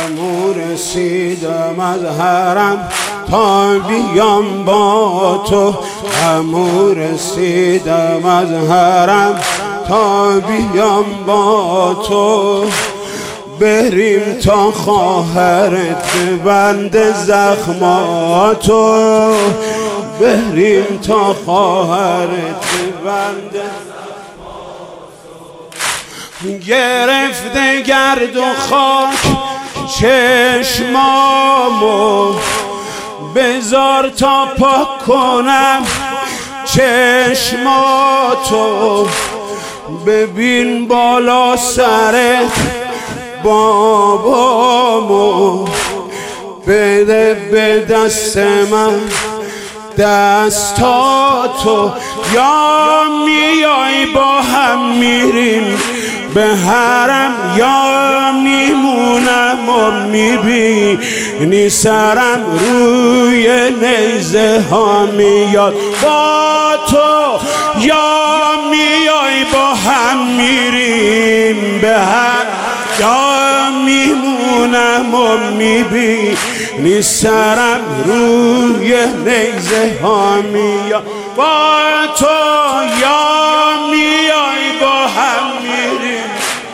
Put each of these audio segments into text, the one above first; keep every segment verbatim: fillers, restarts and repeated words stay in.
همون رسیدم از حرم تا بیام با تو، همون رسیدم از حرم تا بیام با تو. بریم تا خواهرت بند زخماتو، بریم تا خواهرت بند زخماتو. گرفته گرد و خاک چشمامو، بذار تا پاک کنم چشماتو. ببین بالا سرت بابامو، بده به دست من دستاتو. یا میای با هم میریم به حرم، یا میمونم و میبینی سرم روی نیزه ها میاد با تو. یا میای با هم میریم به حرم، یا میمونم و میبینی سرم روی نیزه ها میاد با تو. یا میای با هم میریم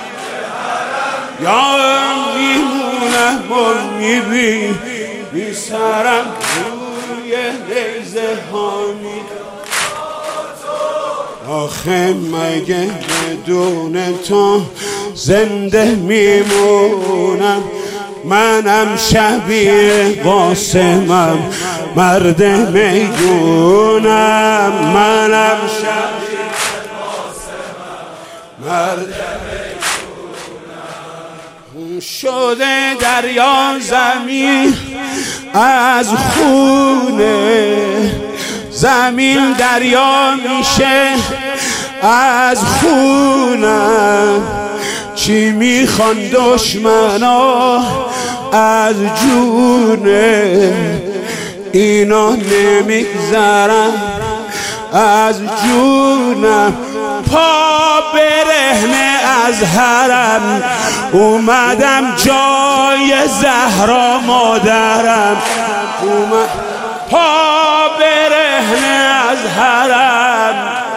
یا میمونم و میبینی سرم روی نیزه ها میاد. آخه مگه بدون تو زنده میمونم؟ منم شبیه قاسمم مرد میدونم، منم شبیه قاسمم مرد میدونم. شده دریا زمین از خونه، زمین دریا میشه از خونم. چی میخوان دشمنا از جونه، اینا نمیگذرن از جونم. پا برهنه از حرم اومدم جای زهرا مادرم، اومد پا برهنه از حرم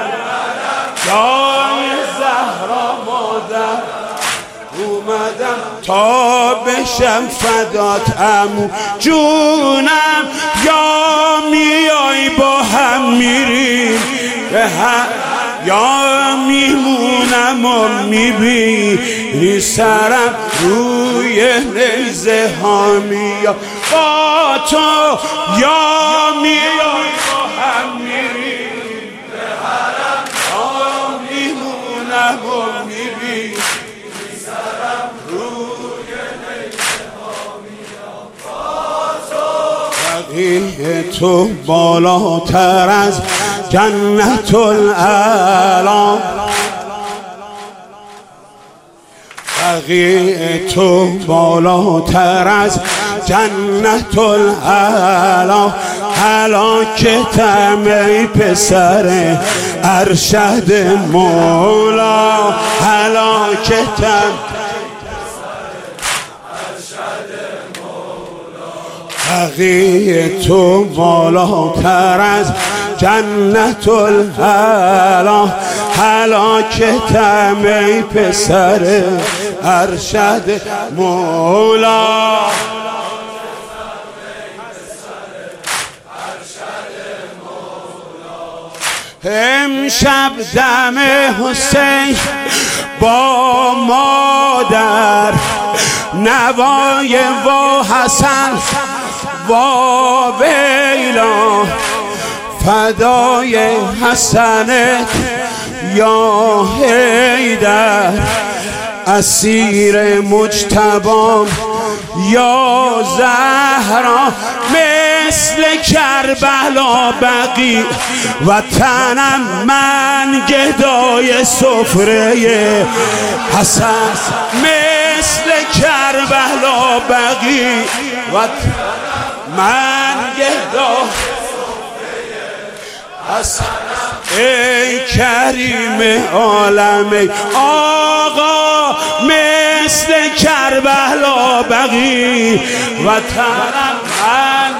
جای زهرا مادر، اومدم تا بشم فدات عمو جونم. یا میای با هم میریم به هم، یا میمونم و میبینی سرم روی نیزه ها میاد با تو. یا میای با هم میریم به حرم، یا میمونم و میبینی سرم روی نیزه ها میاد با تو. بقیه تو بالاتر از جنت الاعلی، بقیه تو بالاتر از جنت الاعلی. هلاکتم ای پسر ارشد مولا، هلاکتم بقیه تو بالاتر از جنت الاعلی. هلاکتم ای پسر ارشد مولا. امشب دم حسین با مادر، نوای و حسن و ویلا، فدای حسنت یا حیدر، اسیر مجتبام یا زهرا. مثل کربلا بقی وطنم من گدای سفره حسن، مثل کربلا بقی وطنم من گدای حسن. ای کریم عالم آقا مثل کربلا بلا بقی وطنم من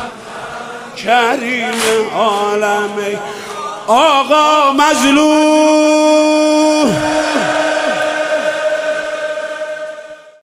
کریم عالمی آقا مظلوم